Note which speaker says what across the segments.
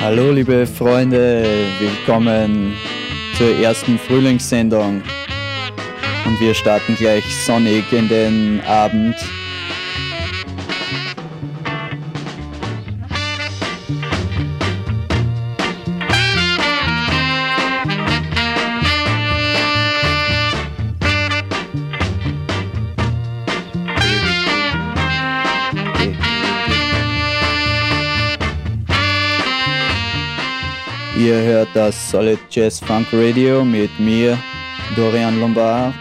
Speaker 1: Hallo liebe Freunde, willkommen zur ersten Frühlingssendung und wir starten gleich sonnig in den Abend. Ihr hört das Solid Jazz Funk Radio mit mir, Dorian Lombard.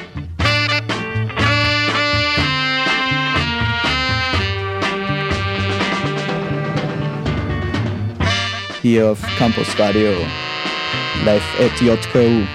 Speaker 1: Hier auf Campus Radio, live at JKU.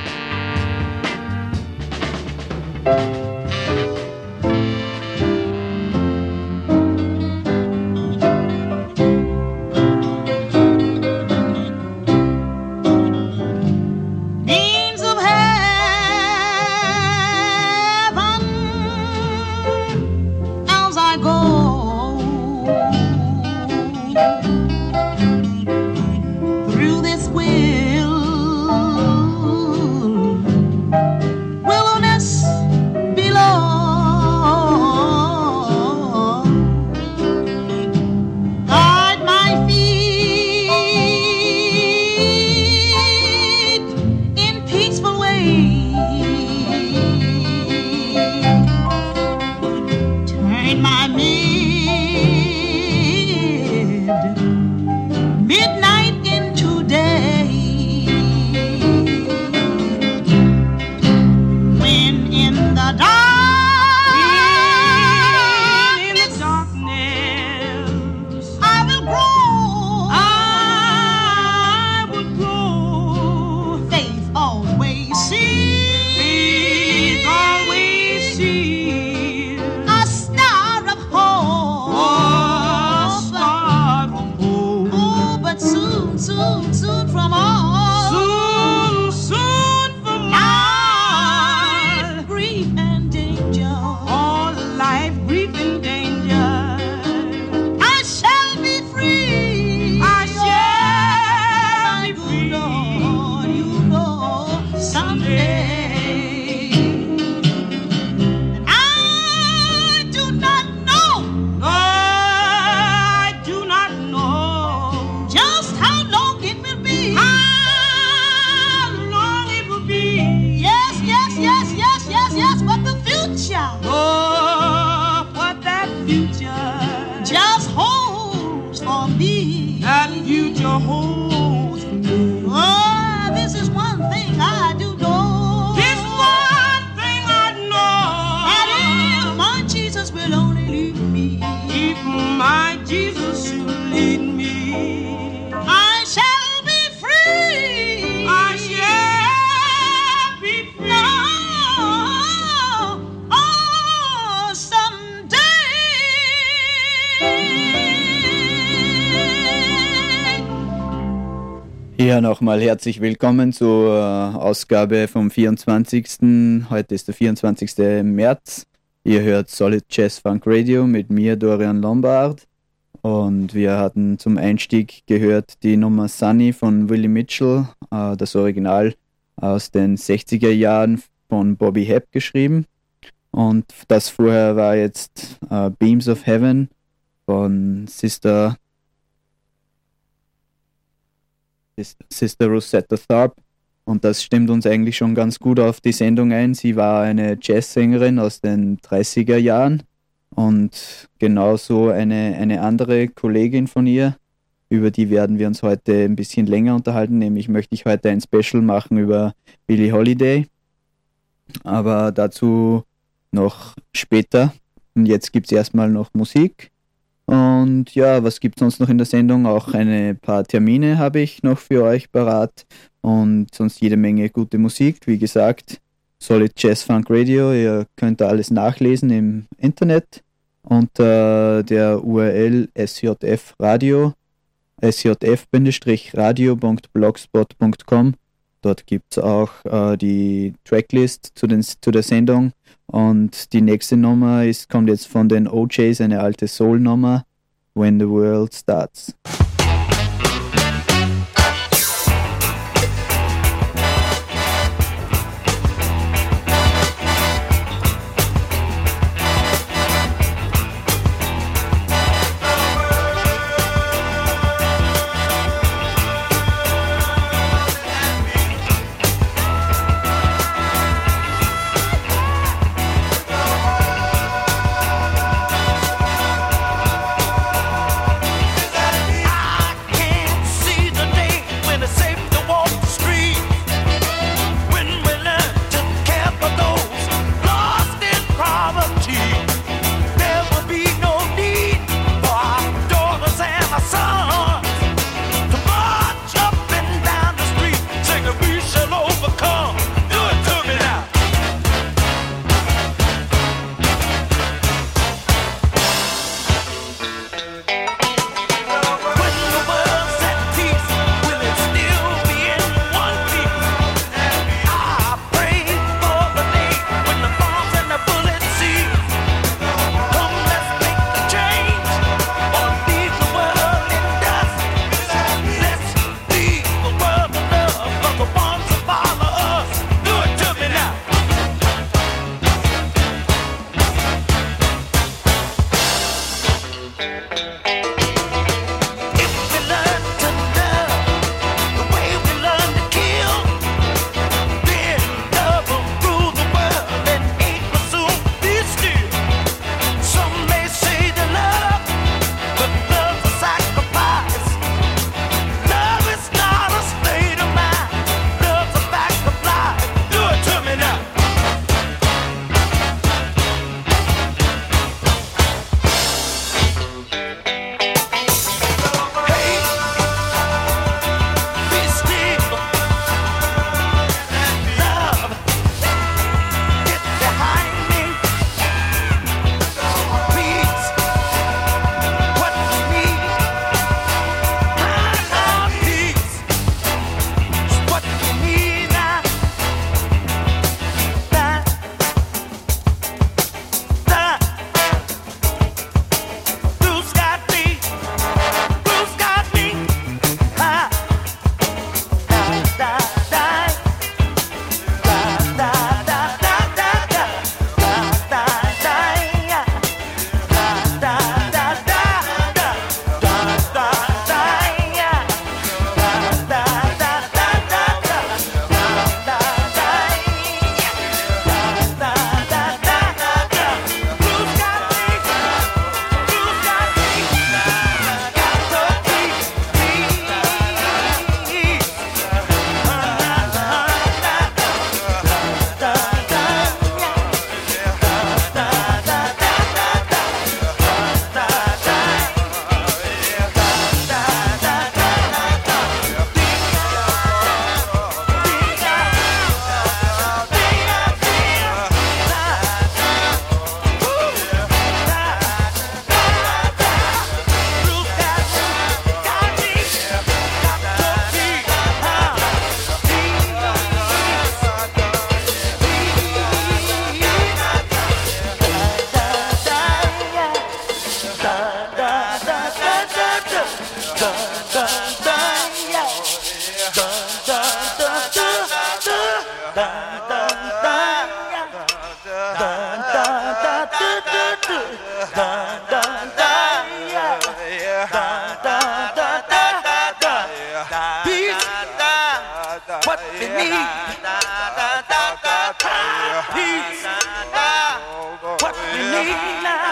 Speaker 1: Ja, nochmal herzlich willkommen zur Ausgabe vom 24. Heute ist der 24. März. Ihr hört Solid Jazz Funk Radio mit mir, Dorian Lombard. Und wir hatten zum Einstieg gehört die Nummer Sunny von Willie Mitchell, das Original aus den 60er Jahren von Bobby Hebb geschrieben. Und das vorher war jetzt Beams of Heaven von Sister Rosetta Tharpe, und das stimmt uns eigentlich schon ganz gut auf die Sendung ein. Sie war eine Jazzsängerin aus den 30er Jahren und genauso eine andere Kollegin von ihr, über die werden wir uns heute ein bisschen länger unterhalten, nämlich möchte ich heute ein Special machen über Billie Holiday, aber dazu noch später. Und jetzt gibt es erstmal noch Musik. Und ja, was gibt es sonst noch in der Sendung? Auch ein paar Termine habe ich noch für euch parat und sonst jede Menge gute Musik. Wie gesagt, Solid Jazz Funk Radio, ihr könnt da alles nachlesen im Internet unter der URL sjf-radio.blogspot.com. Dort gibt es auch die Tracklist zu der Sendung. Und die nächste Nummer kommt jetzt von den OJs, eine alte Soul-Nummer, When the World Starts.
Speaker 2: What we need, peace, what we need now.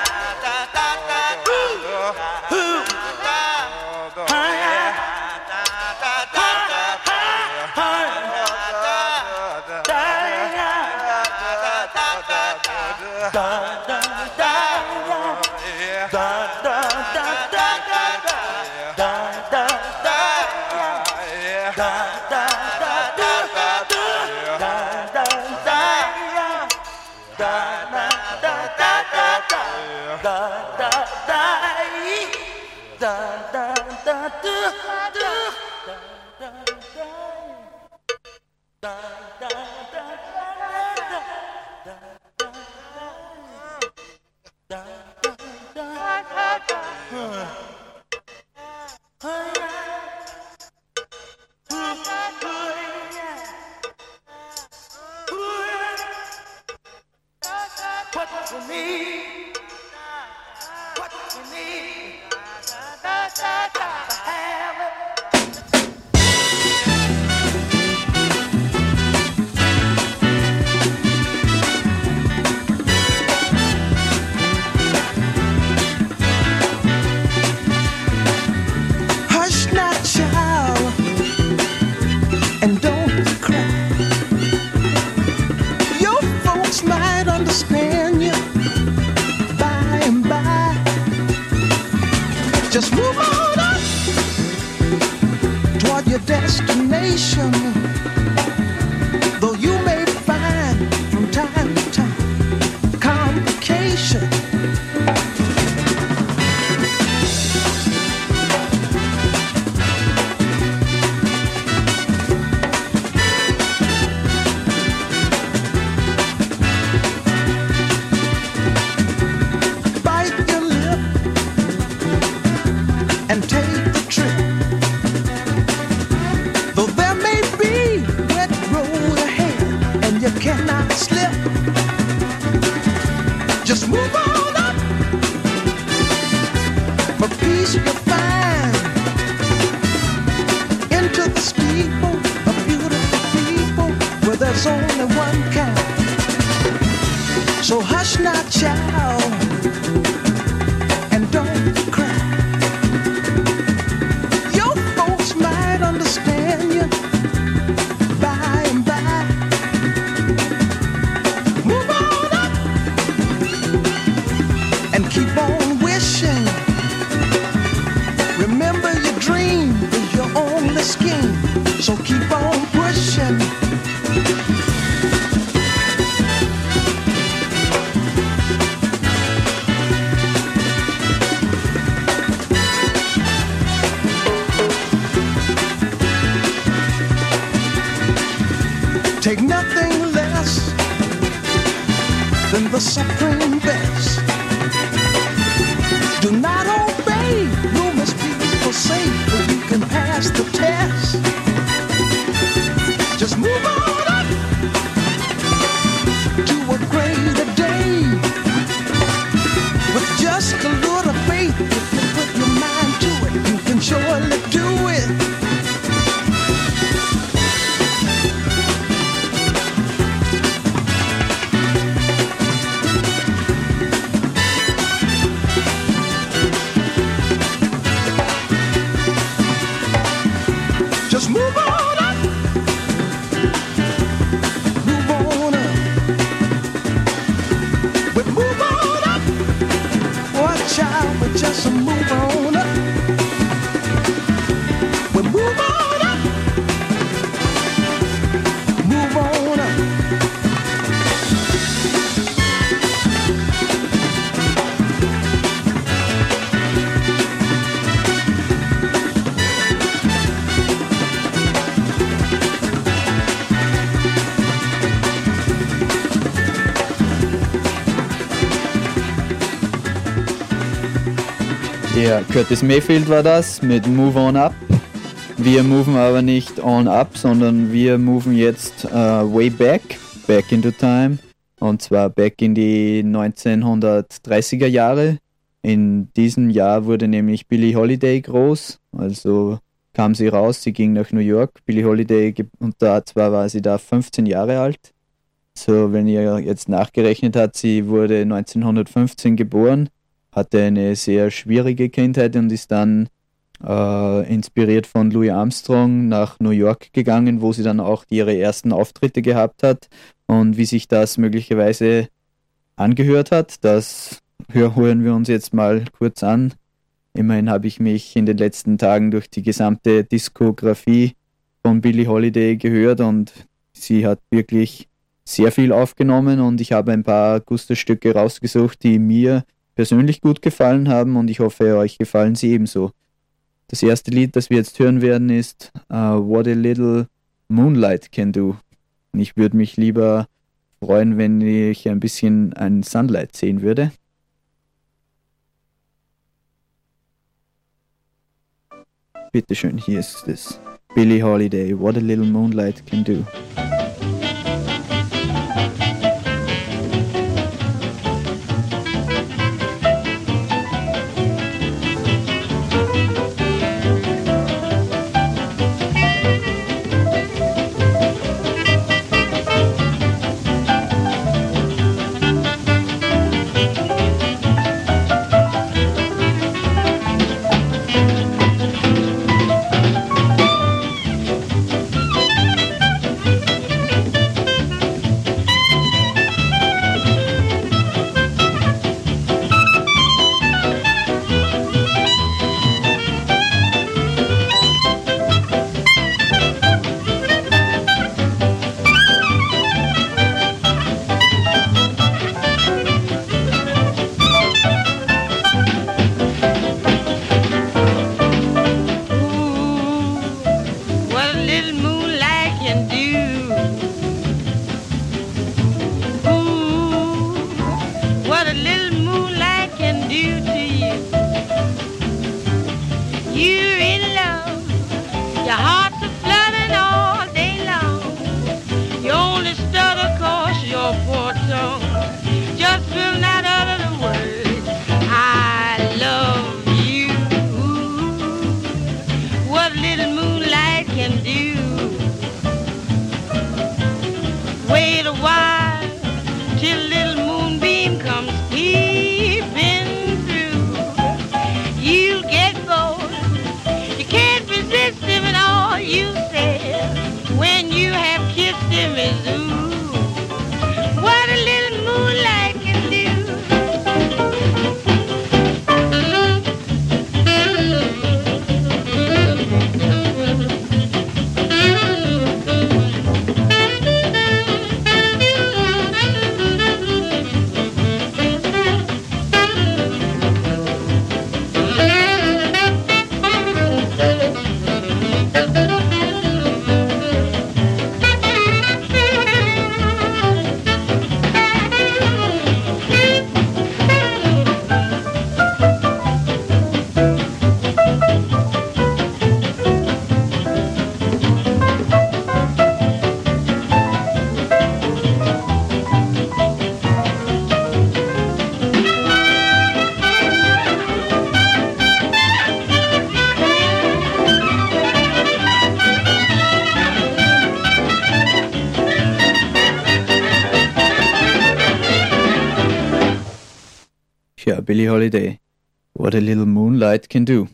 Speaker 3: Just move on up toward your destination. Though you may find from time to time complication. Bite your lip and take the trip. Though there may be wet road ahead and you cannot slip, just move on up for peace you'll find. Into the steeple of beautiful people where there's only one kind. So hush now, child, and don't cry. Understand you by and by. Move on up and keep on wishing. Remember your dream is your only scheme, so keep on pushing. Take nothing less than the supreme best. Do not obey rumors people say, but you can pass the test. Just move on up to a greater day. With just a little faith, if you put your mind to it, you can surely do it. Just move on up, move on up, but move on up, watch out, but just move on up, but move on up, move on up.
Speaker 1: Ja, Curtis Mayfield war das mit Move On Up. Wir moven aber nicht on up, sondern wir moven jetzt way back into time. Und zwar back in die 1930er Jahre. In diesem Jahr wurde nämlich Billie Holiday groß. Also kam sie raus, sie ging nach New York. Billie Holiday, und zwar war sie da 15 Jahre alt. So, wenn ihr jetzt nachgerechnet habt, sie wurde 1915 geboren, hatte eine sehr schwierige Kindheit und ist dann inspiriert von Louis Armstrong nach New York gegangen, wo sie dann auch ihre ersten Auftritte gehabt hat. Und wie sich das möglicherweise angehört hat, das hören wir uns jetzt mal kurz an. Immerhin habe ich mich in den letzten Tagen durch die gesamte Diskografie von Billie Holiday gehört und sie hat wirklich sehr viel aufgenommen und ich habe ein paar Gusto-Stücke rausgesucht, die mir persönlich gut gefallen haben und ich hoffe, euch gefallen sie ebenso. Das erste Lied, das wir jetzt hören werden, ist What a Little Moonlight Can Do. Und ich würde mich lieber freuen, wenn ich ein bisschen ein Sunlight sehen würde. Bitteschön, hier ist es. Billie Holiday, What a Little Moonlight Can Do. Ja, Billie Holiday, What a Little Moonlight Can Do.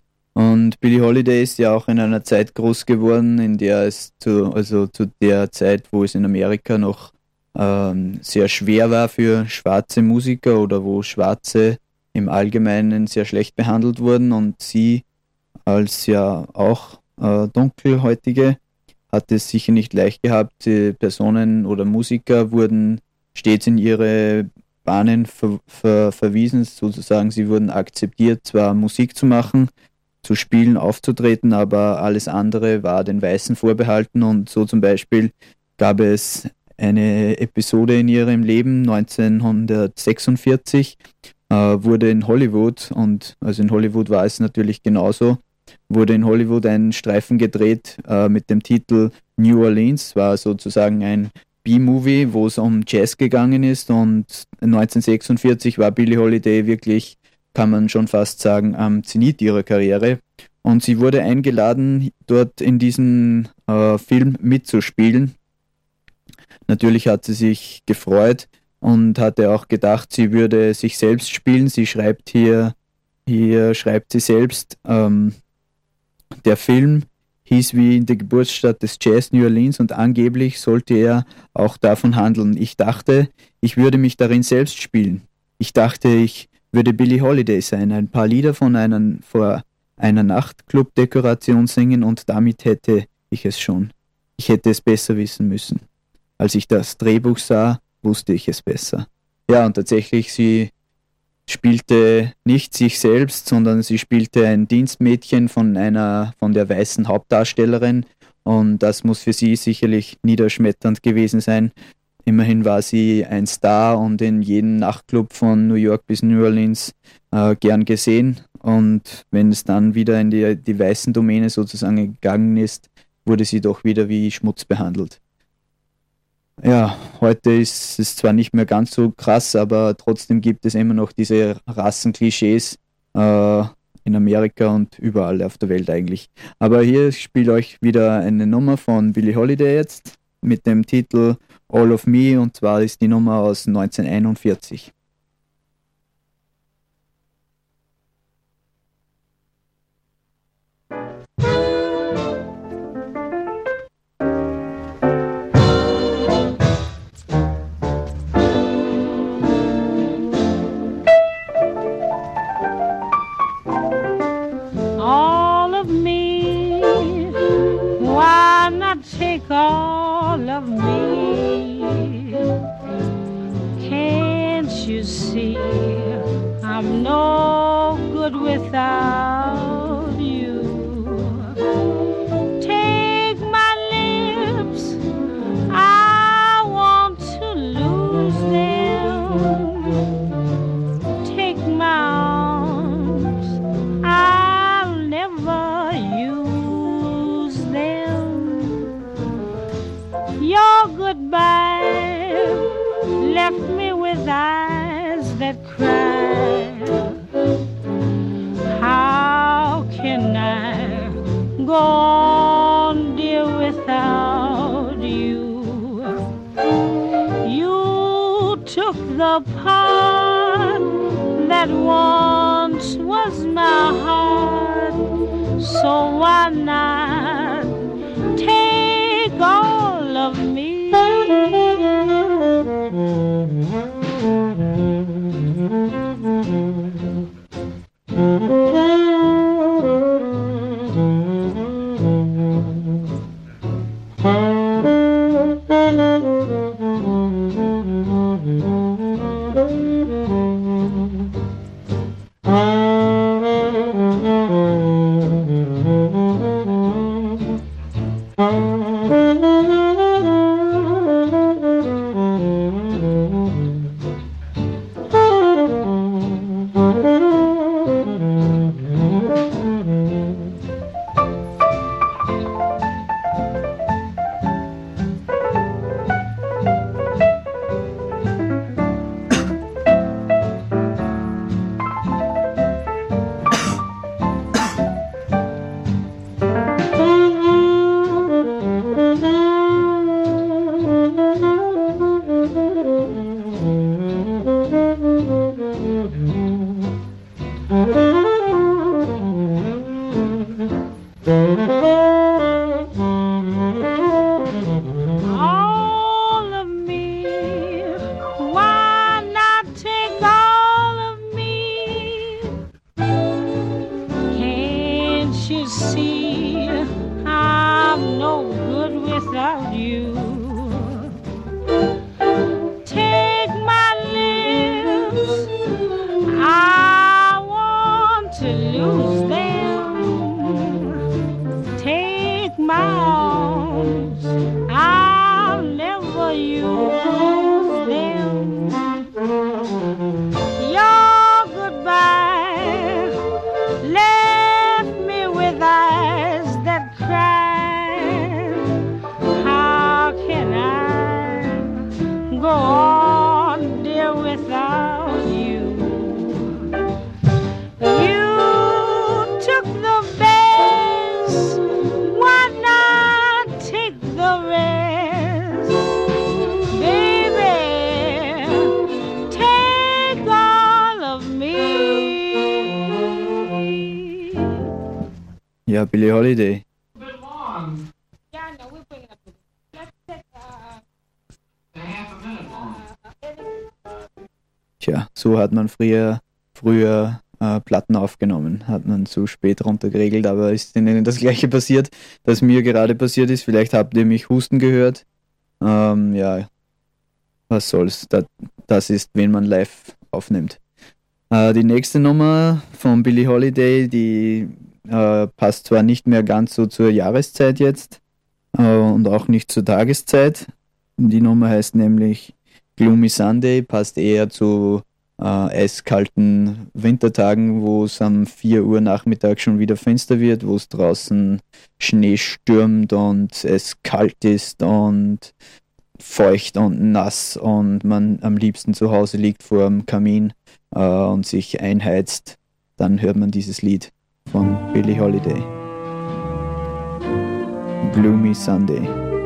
Speaker 1: Und Billie Holiday ist ja auch in einer Zeit groß geworden, in der es zu der Zeit, wo es in Amerika noch sehr schwer war für schwarze Musiker oder wo Schwarze im Allgemeinen sehr schlecht behandelt wurden und sie als ja auch Dunkelhäutige hat es sicher nicht leicht gehabt. Die Personen oder Musiker wurden stets in ihre Bahnen verwiesen, sozusagen sie wurden akzeptiert, zwar Musik zu machen, zu spielen, aufzutreten, aber alles andere war den Weißen vorbehalten und so zum Beispiel gab es eine Episode in ihrem Leben 1946, wurde in Hollywood, und also in Hollywood war es natürlich genauso, wurde in Hollywood ein Streifen gedreht mit dem Titel New Orleans. War sozusagen ein B-Movie, wo es um Jazz gegangen ist, und 1946 war Billie Holiday wirklich, kann man schon fast sagen, am Zenit ihrer Karriere. Und sie wurde eingeladen, dort in diesem Film mitzuspielen. Natürlich hat sie sich gefreut und hatte auch gedacht, sie würde sich selbst spielen. Sie schreibt hier schreibt sie selbst, der Film hieß wie in der Geburtsstadt des Jazz New Orleans und angeblich sollte er auch davon handeln. Ich dachte, ich würde mich darin selbst spielen. Ich dachte, ich würde Billie Holiday sein, ein paar Lieder vor einer Nachtclub-Dekoration singen und damit hätte ich es schon. Ich hätte es besser wissen müssen. Als ich das Drehbuch sah, wusste ich es besser. Ja, und tatsächlich, sie spielte nicht sich selbst, sondern sie spielte ein Dienstmädchen von der weißen Hauptdarstellerin, und das muss für sie sicherlich niederschmetternd gewesen sein. Immerhin war sie ein Star und in jedem Nachtclub von New York bis New Orleans gern gesehen, und wenn es dann wieder in die weißen Domäne sozusagen gegangen ist, wurde sie doch wieder wie Schmutz behandelt. Ja, heute ist es zwar nicht mehr ganz so krass, aber trotzdem gibt es immer noch diese Rassenklischees in Amerika und überall auf der Welt eigentlich. Aber hier spiele ich wieder eine Nummer von Billie Holiday jetzt mit dem Titel All of Me, und zwar ist die Nummer aus 1941.
Speaker 4: Take all of me. Can't you see I'm no good without you? Take my lips, I want to lose them. Take my arms, I'll never use them. Your goodbye left me with eyes that cry. How can I go on, dear, without you? You took the part that once was my heart, so why not take all of me? With How can I go on, dear, without you? You took the best, why not take the rest? Baby, take all of me.
Speaker 1: Ja, Billie Holiday.
Speaker 4: Yeah, I know, we're bringing up the... Let's take,
Speaker 1: Tja, so hat man früher Platten aufgenommen, hat man zu spät runtergeregelt, aber ist Ihnen das gleiche passiert, das mir gerade passiert ist? Vielleicht habt ihr mich husten gehört. Ja, was soll's, das ist, wenn man live aufnimmt. Die nächste Nummer von Billie Holiday, die passt zwar nicht mehr ganz so zur Jahreszeit jetzt und auch nicht zur Tageszeit. Die Nummer heißt nämlich Gloomy Sunday, passt eher zu eiskalten Wintertagen, wo es um 4 Uhr Nachmittag schon wieder finster wird, wo es draußen Schnee stürmt und es kalt ist und feucht und nass und man am liebsten zu Hause liegt vor dem Kamin und sich einheizt. Dann hört man dieses Lied von Billie Holiday. Gloomy Sunday.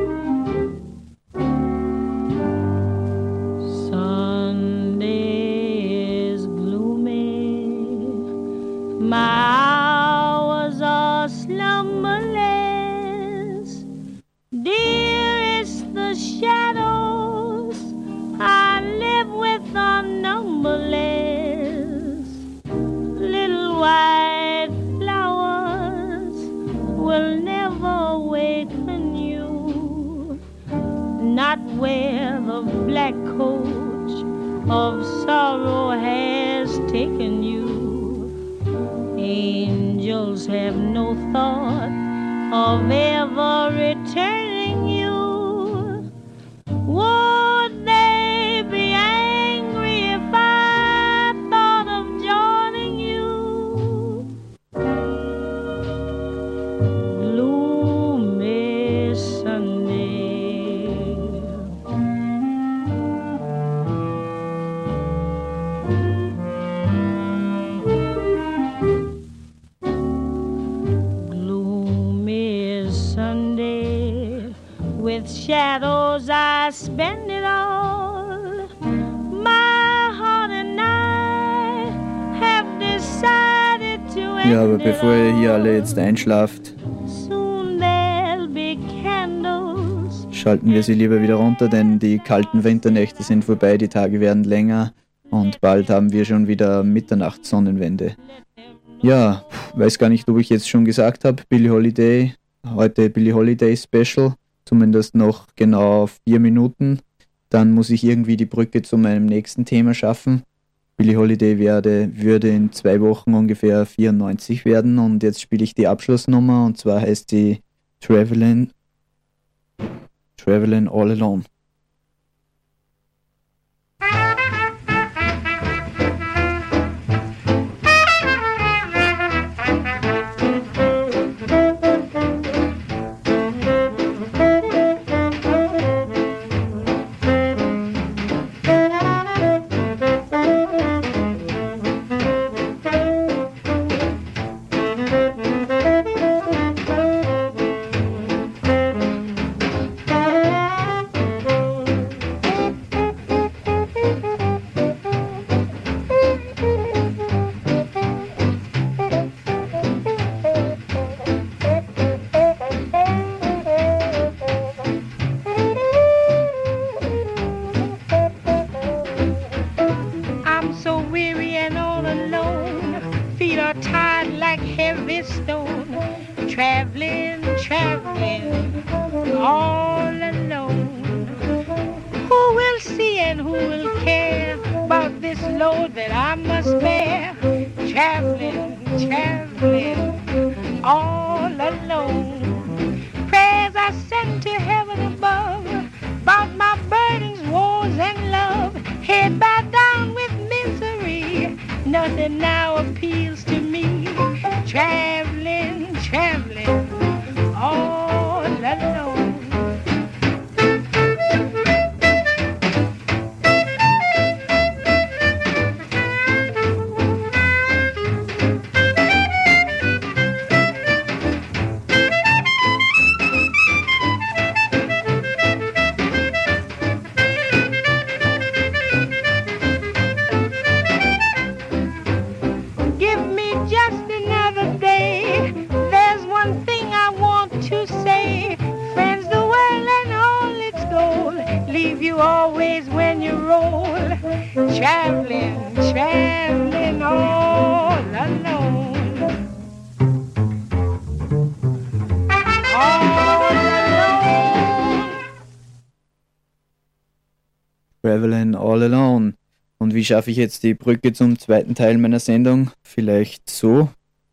Speaker 4: Sunday is gloomy, my hours are slumberless. Dearest, the shadows I live with are numberless. Little white flowers will never waken you, not where the black coach of sorrow has taken you. Angels have no thought of ever returning you. Would they be angry if I thought of joining you? Gloomy Sunday, gloomy Sunday, with shadows I spend it all. My heart and I have decided to end
Speaker 1: Ja, aber
Speaker 4: it
Speaker 1: bevor ihr hier
Speaker 4: all.
Speaker 1: alle jetzt einschlaft,
Speaker 4: Soon there'll be candles.
Speaker 1: schalten wir sie lieber wieder runter, denn die kalten Winternächte sind vorbei, die Tage werden länger und bald haben wir schon wieder Mitternachtssonnenwende. Ja, weiß gar nicht, ob ich jetzt schon gesagt habe, Billie Holiday, heute Billie Holiday Special, zumindest noch genau 4 Minuten. Dann muss ich irgendwie die Brücke zu meinem nächsten Thema schaffen. Billie Holiday würde in 2 Wochen ungefähr 94 werden und jetzt spiele ich die Abschlussnummer und zwar heißt sie Travelin' All Alone.
Speaker 4: I'm so weary and all alone. Feet are tired like heavy stone. Traveling, traveling, all alone. Who will see and who will care about this load that I must bear? Traveling, traveling, all alone. Prayers I send to heaven above about my burdens, woes, and love. Head bowed down with misery, nothing now appeals to me. Traveling, traveling, all alone. is when you roll, traveling, traveling all alone. All alone.
Speaker 1: Traveling all alone. Und wie schaffe ich jetzt die Brücke zum zweiten Teil meiner Sendung? Vielleicht so.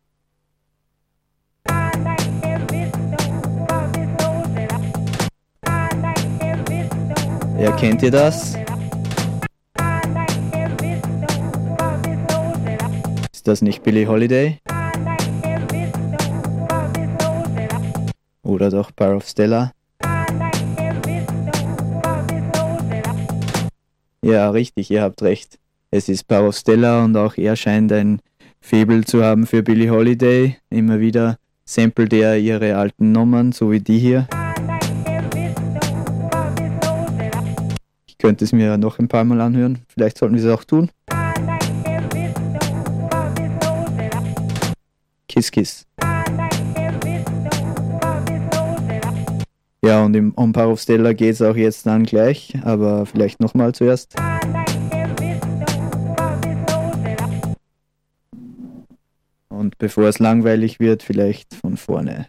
Speaker 1: Ja, kennt ihr das? Ist das nicht Billie Holiday? Oder doch Power of Stella? Ja, richtig, ihr habt recht. Es ist Power of Stella und auch er scheint ein Faible zu haben für Billie Holiday. Immer wieder samplet er ihre alten Nummern, so wie die hier. Ich könnte es mir noch ein paar Mal anhören. Vielleicht sollten wir es auch tun. Kiss Kiss. Ja, und im On Power of Stella geht es auch jetzt dann gleich, aber vielleicht nochmal zuerst. Und bevor es langweilig wird, vielleicht von vorne.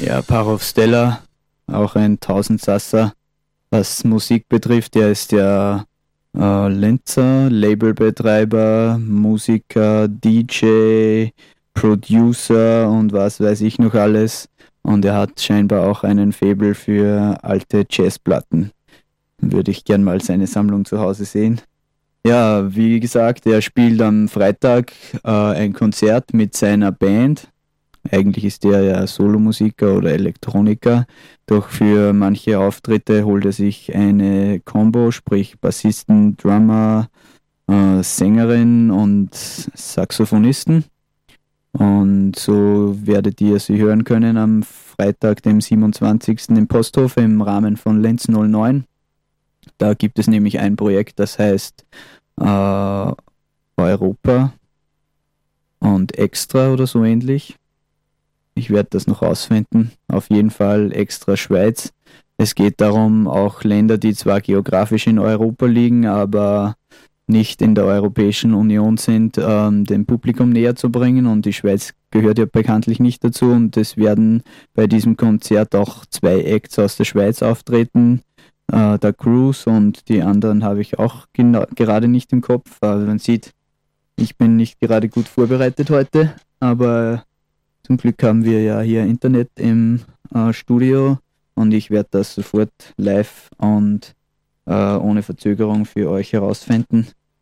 Speaker 1: Ja, Parov Steller, auch ein Tausendsasser, was Musik betrifft. Er ist ja Linzer, Labelbetreiber, Musiker, DJ, Producer und was weiß ich noch alles. Und er hat scheinbar auch einen Faible für alte Jazzplatten. Würde ich gern mal seine Sammlung zu Hause sehen. Ja, wie gesagt, er spielt am Freitag ein Konzert mit seiner Band. Eigentlich ist er ja Solomusiker oder Elektroniker, doch für manche Auftritte holt er sich eine Combo, sprich Bassisten, Drummer, Sängerin und Saxophonisten. Und so werdet ihr sie hören können am Freitag, dem 27. im Posthof im Rahmen von Lenz 09. Da gibt es nämlich ein Projekt, das heißt Europa und Extra oder so ähnlich. Ich werde das noch rausfinden. Auf jeden Fall Extra Schweiz. Es geht darum, auch Länder, die zwar geografisch in Europa liegen, aber nicht in der Europäischen Union sind, dem Publikum näher zu bringen. Und die Schweiz gehört ja bekanntlich nicht dazu. Und es werden bei diesem Konzert auch 2 Acts aus der Schweiz auftreten. Der Cruise und die anderen habe ich auch gerade nicht im Kopf. Also man sieht, ich bin nicht gerade gut vorbereitet heute, aber zum Glück haben wir ja hier Internet im Studio und ich werde das sofort live und ohne Verzögerung für euch herausfinden.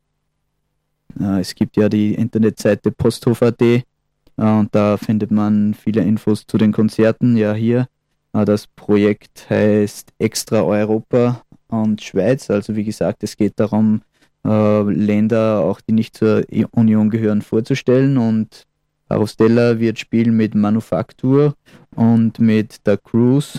Speaker 1: Es gibt ja die Internetseite posthof.at und da findet man viele Infos zu den Konzerten. Ja, hier. Das Projekt heißt Extra Europa und Schweiz. Also wie gesagt, es geht darum, Länder, auch die nicht zur Union gehören, vorzustellen. Und Parov Steller wird spielen mit Manufaktur und mit der Cruise.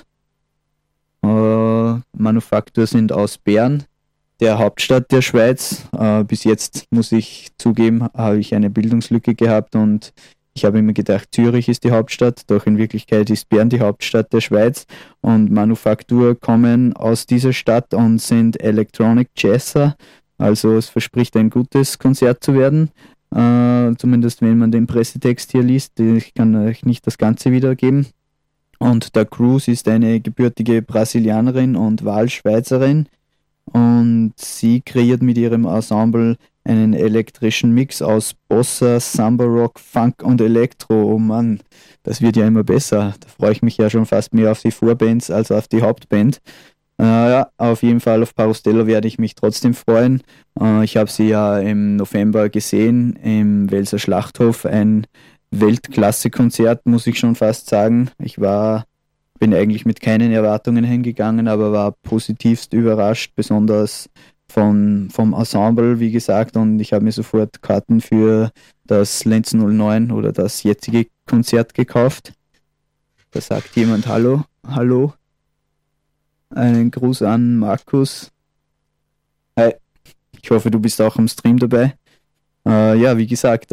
Speaker 1: Manufaktur sind aus Bern, der Hauptstadt der Schweiz. Bis jetzt, muss ich zugeben, habe ich eine Bildungslücke gehabt und ich habe immer gedacht, Zürich ist die Hauptstadt, doch in Wirklichkeit ist Bern die Hauptstadt der Schweiz und Manufaktur kommen aus dieser Stadt und sind Electronic Jazzer, also es verspricht ein gutes Konzert zu werden, zumindest wenn man den Pressetext hier liest, ich kann euch nicht das Ganze wiedergeben. Und der Cruise ist eine gebürtige Brasilianerin und Wahlschweizerin und sie kreiert mit ihrem Ensemble einen elektrischen Mix aus Bossa, Samba Rock, Funk und Elektro. Oh Mann, das wird ja immer besser. Da freue ich mich ja schon fast mehr auf die Vorbands als auf die Hauptband. Ja, auf jeden Fall auf Parov Steller werde ich mich trotzdem freuen. Ich habe sie ja im November gesehen im Welser Schlachthof. Ein Weltklasse-Konzert, muss ich schon fast sagen. Bin eigentlich mit keinen Erwartungen hingegangen, aber war positivst überrascht, besonders vom Ensemble, wie gesagt, und ich habe mir sofort Karten für das Lenz 09 oder das jetzige Konzert gekauft. Da sagt jemand Hallo, hallo. Einen Gruß an Markus. Hi, ich hoffe, du bist auch am Stream dabei. Ja, wie gesagt,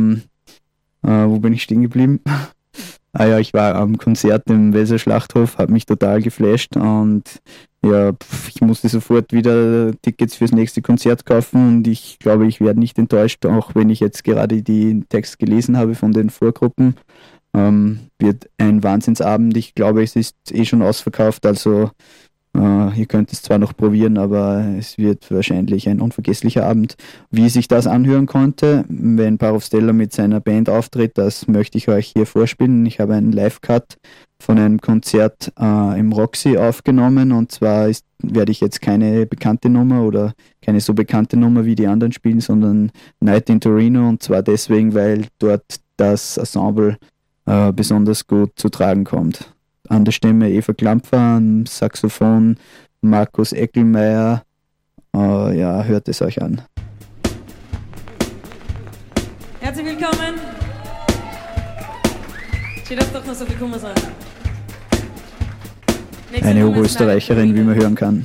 Speaker 1: wo bin ich stehen geblieben? Ja, ich war am Konzert im Welser Schlachthof, habe mich total geflasht und ja, ich musste sofort wieder Tickets fürs nächste Konzert kaufen und ich glaube, ich werde nicht enttäuscht, auch wenn ich jetzt gerade den Text gelesen habe von den Vorgruppen. Wird ein Wahnsinnsabend. Ich glaube, es ist schon ausverkauft, also ihr könnt es zwar noch probieren, aber es wird wahrscheinlich ein unvergesslicher Abend. Wie sich das anhören konnte, wenn Parov Steller mit seiner Band auftritt, das möchte ich euch hier vorspielen. Ich habe einen Live-Cut von einem Konzert im Roxy aufgenommen und zwar werde ich jetzt keine bekannte Nummer oder keine so bekannte Nummer wie die anderen spielen, sondern Night in Torino und zwar deswegen, weil dort das Ensemble besonders gut zu tragen kommt. An der Stimme Eva Klampfer, am Saxophon Markus Eckelmeier. Ja, hört es euch an.
Speaker 5: Herzlich willkommen. Sie darf doch noch so viel Kummer sein.
Speaker 1: Eine Oberösterreicherin, wie man hören kann.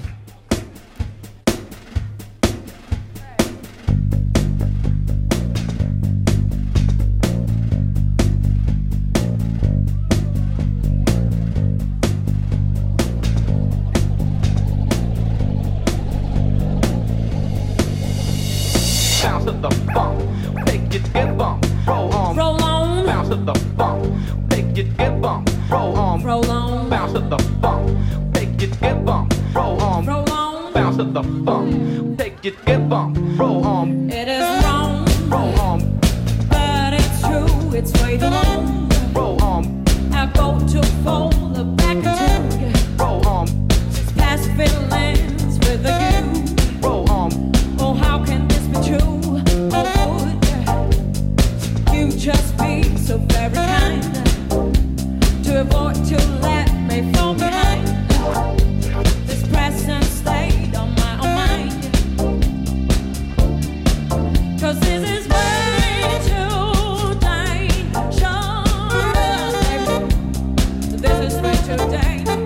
Speaker 5: Roll on.
Speaker 6: bounce to the funk, take it, get bump, roll on, bounce to the funk, take it, get bump, roll on, bounce to the funk, take it, get bump, roll on.
Speaker 5: It is wrong,
Speaker 6: roll on,
Speaker 5: but it's true, it's way too long.
Speaker 6: Roll on,
Speaker 5: I go to fold back into you.
Speaker 6: Roll on,
Speaker 5: past feelings with you.
Speaker 6: Roll on,
Speaker 5: oh how can this be true? Oh would you just be so very kind to avoid to let me fall behind this present state on my own mind? 'Cause this is way too dangerous. This is way too dangerous.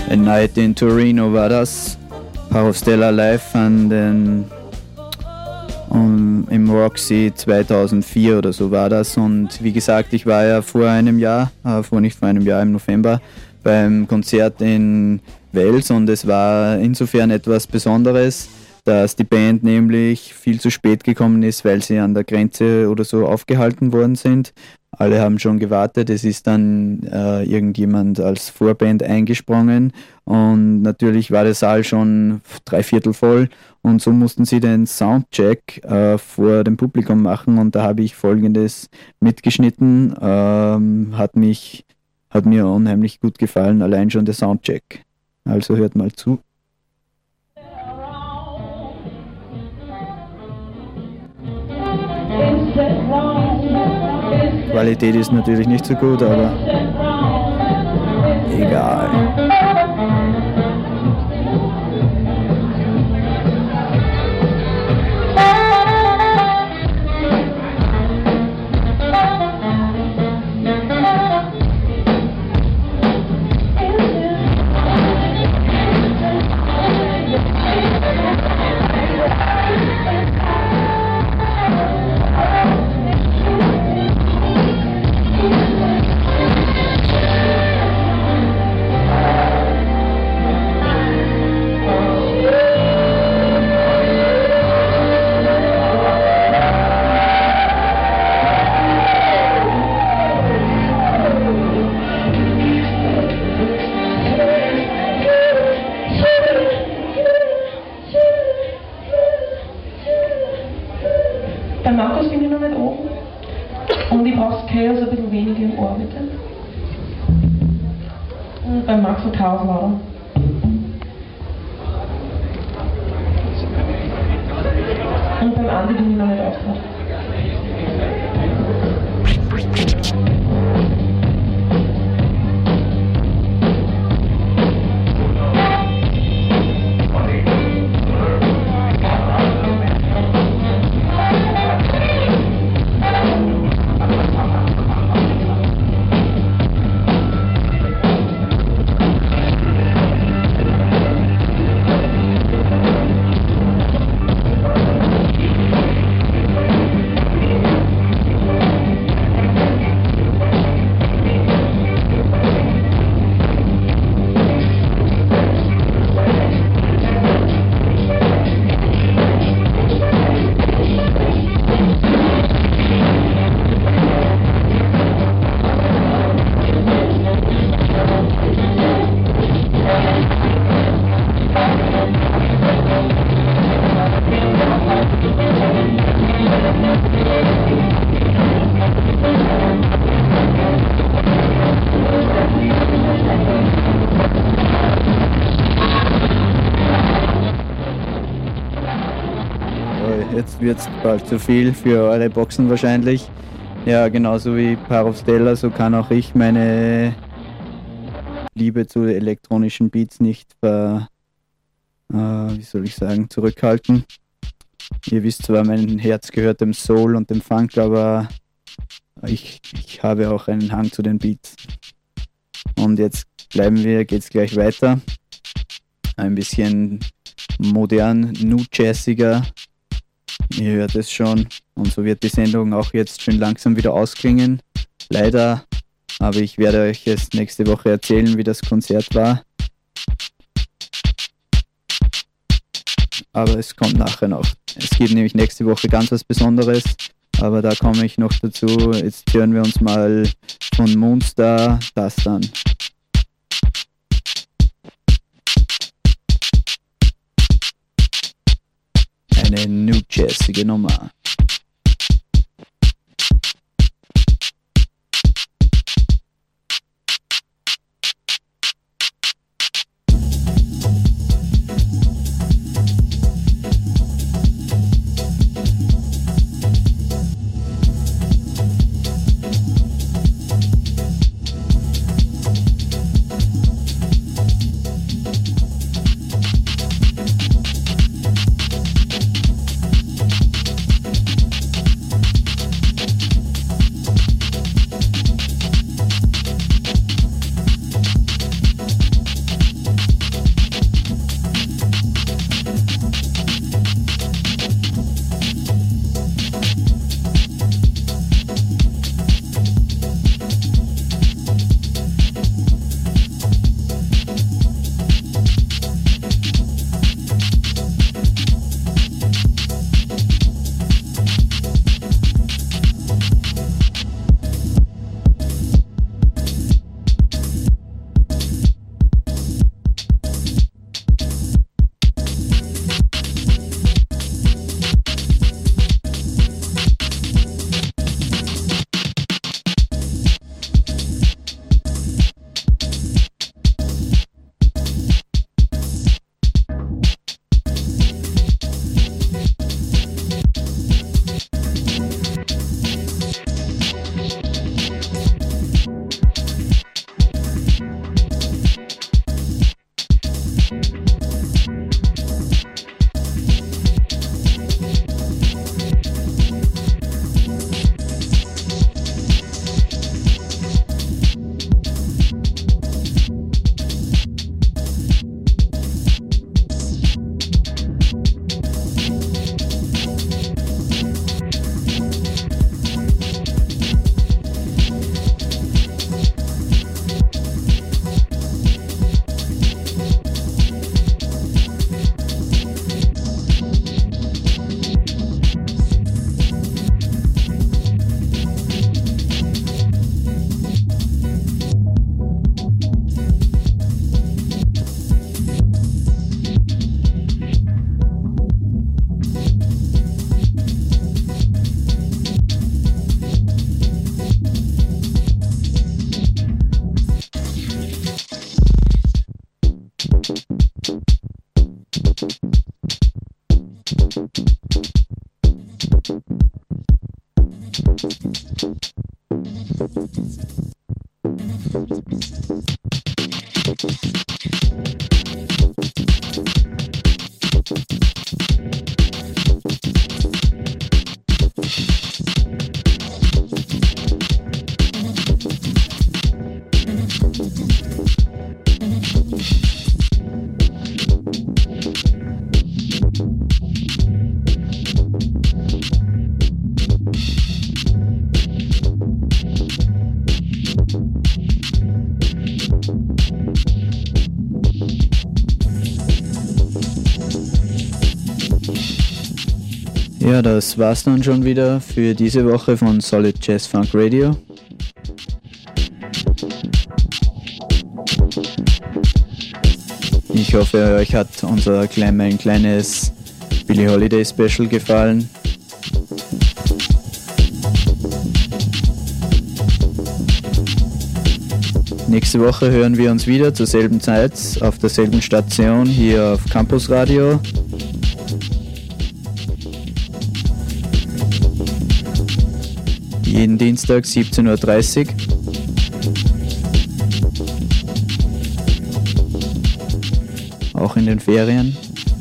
Speaker 1: A Night in Torino war das. Parovstella live im Roxy 2004 oder so war das. Und wie gesagt, ich war ja nicht vor einem Jahr im November beim Konzert in Wels und es war insofern etwas Besonderes, dass die Band nämlich viel zu spät gekommen ist, weil sie an der Grenze oder so aufgehalten worden sind. Alle haben schon gewartet, es ist dann irgendjemand als Vorband eingesprungen und natürlich war der Saal schon 3/4 voll und so mussten sie den Soundcheck vor dem Publikum machen und da habe ich Folgendes mitgeschnitten, hat mir unheimlich gut gefallen, allein schon der Soundcheck. Also hört mal zu. Qualität ist natürlich nicht so gut, aber egal.
Speaker 7: Bei Markus bin ich noch nicht oben und ich brauche das Chaos ein bisschen weniger im Ohr, bitte. Und beim Max und Chaos lauter. Und beim Andi bin ich noch nicht aufgehört. Jetzt wird es bald zu viel für eure Boxen wahrscheinlich. Ja, genauso wie Parovstella, so kann auch ich meine Liebe zu elektronischen Beats nicht zurückhalten. Ihr wisst zwar, mein Herz gehört dem Soul und dem Funk, aber ich habe auch einen Hang zu den Beats. Und jetzt geht's gleich weiter. Ein bisschen modern, nu-jazziger. Ihr hört es schon und so wird die Sendung auch jetzt schön langsam wieder ausklingen. Leider, aber ich werde euch jetzt nächste Woche erzählen, wie das Konzert war. Aber es kommt nachher noch. Es gibt nämlich nächste Woche ganz was Besonderes, aber da komme ich noch dazu. Jetzt hören wir uns mal von Moonstar das dann. Eine nu-jazzige Nummer.
Speaker 1: Ja, das war's dann schon wieder für diese Woche von Solid Jazz Funk Radio. Ich hoffe, euch hat unser ein kleines Billie Holiday Special gefallen. Nächste Woche hören wir uns wieder zur selben Zeit auf derselben Station hier auf Campus Radio. Jeden Dienstag 17:30 Uhr. Auch in den Ferien.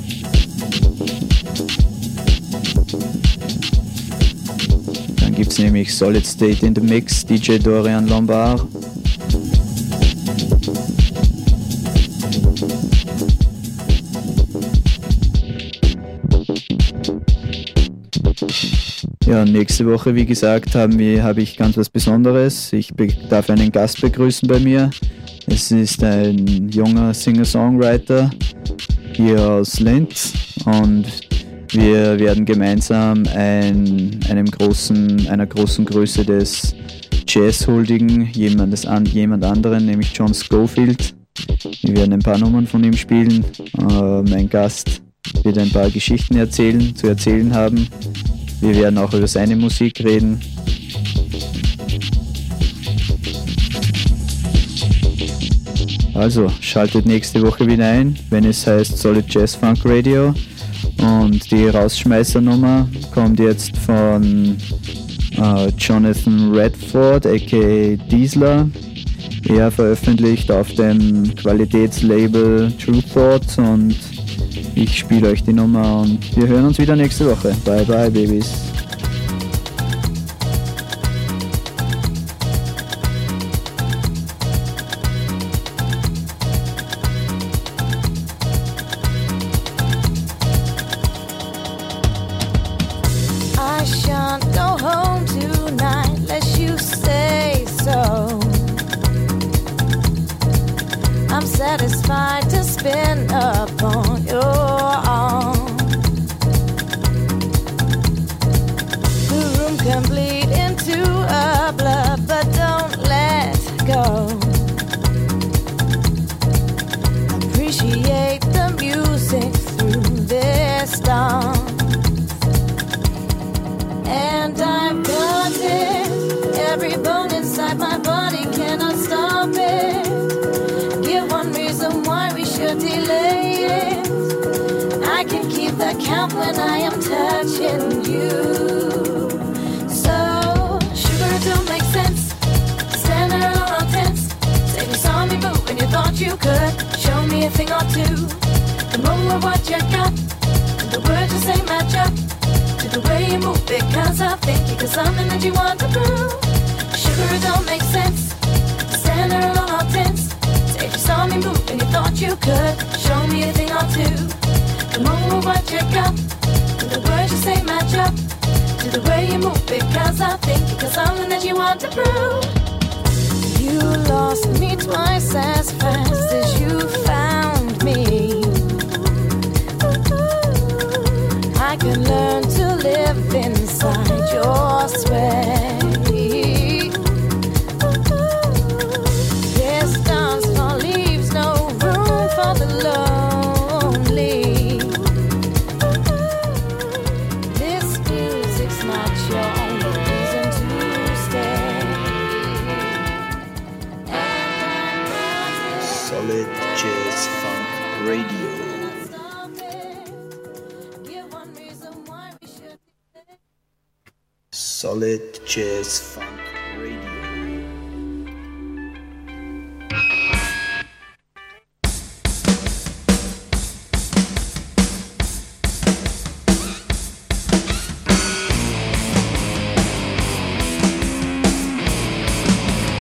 Speaker 1: Dann gibt es nämlich Solid State in the Mix, DJ Dorian Lombard. Ja, nächste Woche, wie gesagt, habe ich ganz was Besonderes. Ich darf einen Gast begrüßen bei mir. Es ist ein junger Singer-Songwriter hier aus Linz und wir werden gemeinsam einer großen Größe des Jazz huldigen, jemand anderen, nämlich John Scofield. Wir werden ein paar Nummern von ihm spielen. Mein Gast wird ein paar Geschichten zu erzählen haben. Wir werden auch über seine Musik reden. Also schaltet nächste Woche wieder ein, wenn es heißt Solid Jazz Funk Radio. Und die Rausschmeißernummer kommt jetzt von Jonathan Redford, aka Diesler. Er veröffentlicht auf dem Qualitätslabel True Thoughts und ich spiele euch die Nummer und wir hören uns wieder nächste Woche. Bye bye, Babys.
Speaker 8: I shan't go home tonight unless you say so. I'm satisfied to spin upon your arm. The room can bleed into a blood, but don't let go. Appreciate the music through this storm. And I've got it. Every bone inside my body cannot stop it. Give one reason why we should delay it. I can keep the count when I am touching you. So, sugar, it don't make sense. Standing alone on tense. Say you saw me move and you thought you could. Show me a thing or two. The more of what you got. And the words you say match up to the way you move, because I think you got something that you want to prove. Sugar, it don't make sense. Standing alone all tense. Say you saw me move and you thought you could. Show me a thing or two. The more of what you got, and the words you say match up to the way you move, because I think you got something that you want to prove. You lost me twice as fast as you found me. I can learn to live inside your sway. This dance floor leaves no room for the lonely. This music's not your only reason to stay.
Speaker 1: Solid Jazz Funk Radio. Solid Jazz Funk